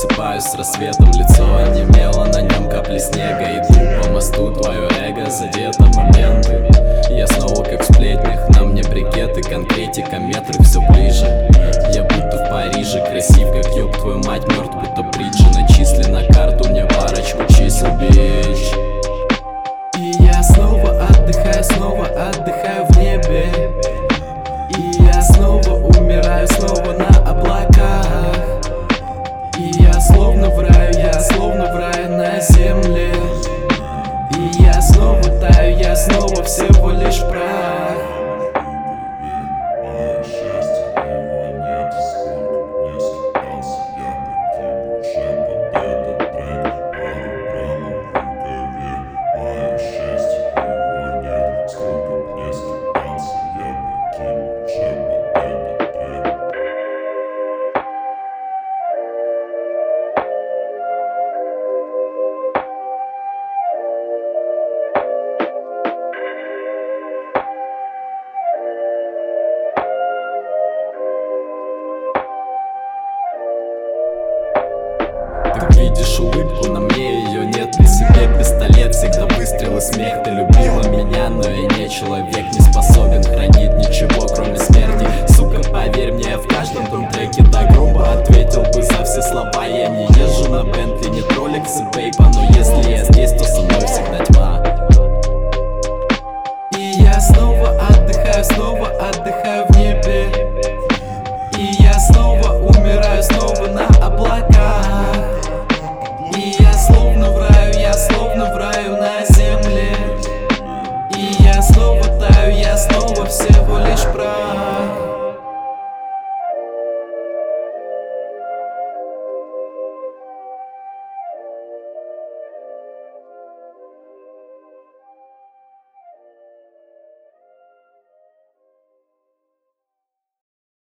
Просыпаюсь с рассветом, лицо онемело, на нем капли снега. Иду по мосту, твое эго задето моменты. Я снова как в сплетнях, на мне брикеты, конкретика, метры все ближе. Я будто в Париже, красив как ёб твою мать, мертв будто бриджи. Начисли на карту мне парочку чисел, бич. И я снова отдыхаю в небе. И я снова умираю, снова на облаках. И я словно в раю на земле. И я снова таю, я снова всего лишь прах. Ты видишь улыбку, на мне ее нет. При себе пистолет, всегда выстрел и смех. Ты любила меня, но я не человек, не способен хранить ничего